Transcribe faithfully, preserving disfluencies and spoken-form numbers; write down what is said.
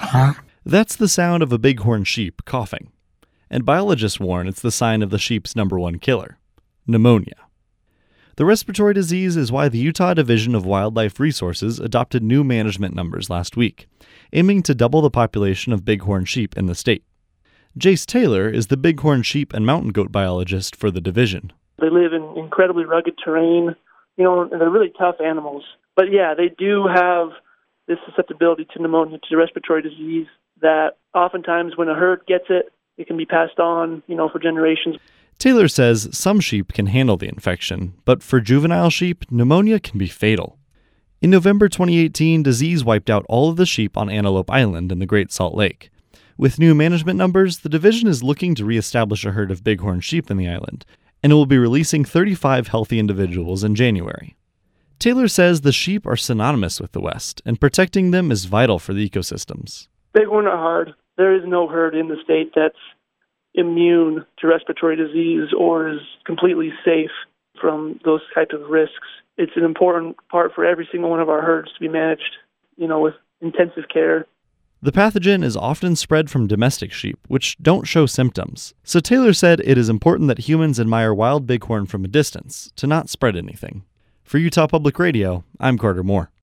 That's the sound of a bighorn sheep coughing. And biologists warn it's the sign of the sheep's number one killer, pneumonia. The respiratory disease is why the Utah Division of Wildlife Resources adopted new management numbers last week, aiming to double the population of bighorn sheep in the state. Jace Taylor is the bighorn sheep and mountain goat biologist for the division. They live in incredibly rugged terrain, you know, and they're really tough animals. But yeah, they do have this susceptibility to pneumonia, to respiratory disease, that oftentimes when a herd gets it, it can be passed on, you know, for generations. Taylor says some sheep can handle the infection, but for juvenile sheep, pneumonia can be fatal. In November twenty eighteen, disease wiped out all of the sheep on Antelope Island in the Great Salt Lake. With new management numbers, the division is looking to reestablish a herd of bighorn sheep in the island, and it will be releasing thirty-five healthy individuals in January. Taylor says the sheep are synonymous with the West, and protecting them is vital for the ecosystems. Bighorn are hard. There is no herd in the state that's immune to respiratory disease or is completely safe from those types of risks. It's an important part for every single one of our herds to be managed, you know, with intensive care. The pathogen is often spread from domestic sheep, which don't show symptoms. So Taylor said it is important that humans admire wild bighorn from a distance to not spread anything. For Utah Public Radio, I'm Carter Moore.